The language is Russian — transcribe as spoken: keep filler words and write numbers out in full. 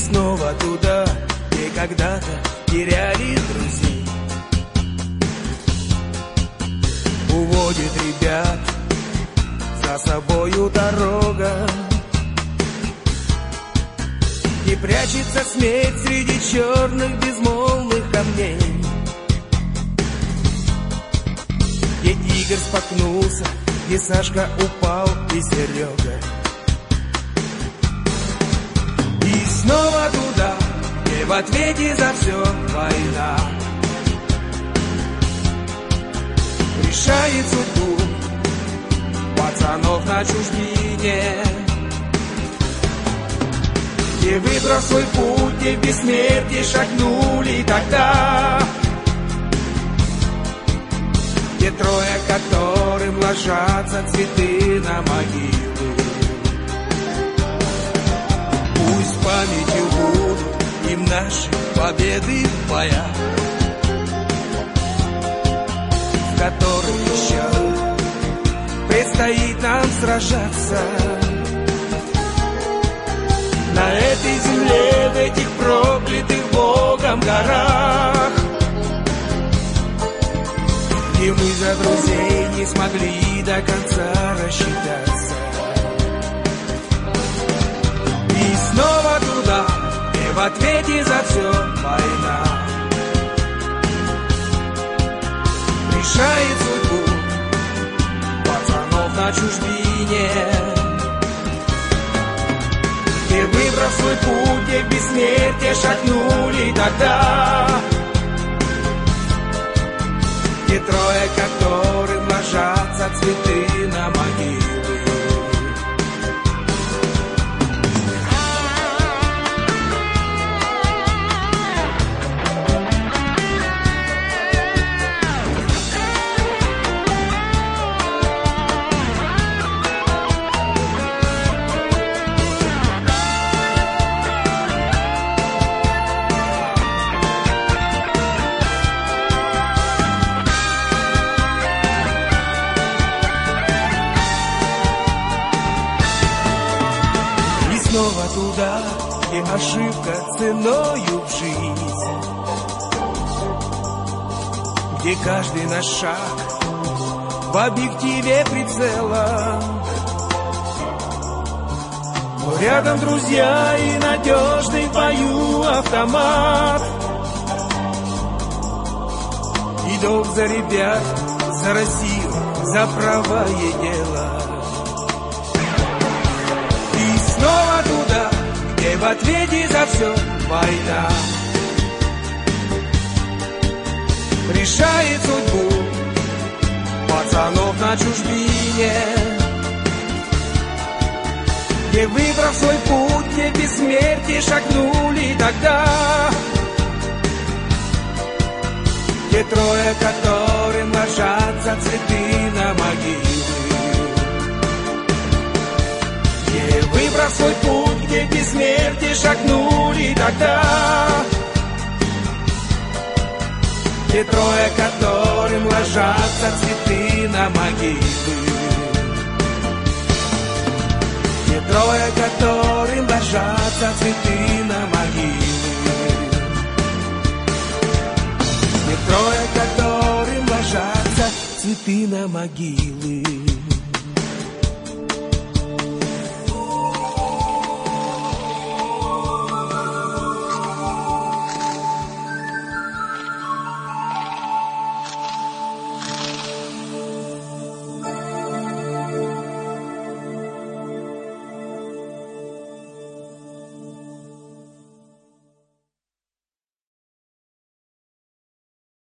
снова туда, где когда-то теряли друзей. Уводит ребят за собою дорога, и прячется смерть среди черных безмолвных камней, где Игорь споткнулся, где Сашка упал и Серега. И снова туда, где в ответе за все война решает судьбу пацанов на чужбине, где, выбрав свой путь, где в бессмертие шагнули тогда, где трое, которым ложатся цветы на могилы. Пусть памятью будут им наши победы в боях, в которых еще предстоит нам сражаться. На этой земле, в этих проклятых Богом горах, где мы за друзей не смогли до конца рассчитаться. И снова туда, где в ответе за все война решает судьбу пацанов на чужбине, где, выбрав свой путь, где в бессмертие шагнули тогда, где трое, которым ложатся цветы на могилы. Снова туда, где ошибка ценою в жизнь, где каждый наш шаг в объективе прицела, но рядом друзья и надежный в бою автомат, и долг за ребят, за Россию, за правое дело. Снова туда, где в ответе за все война решает судьбу пацанов на чужбине, где, выбрав свой путь, где в бессмертие шагнули тогда, где трое, которым ложатся цветы на могилы, где, выбрав свой путь, где в бессмертие шагнули тогда, где трое, которым ложатся цветы на могилы, где трое, которым ложатся цветы на могилы, где трое, которым ложатся цветы на могилы.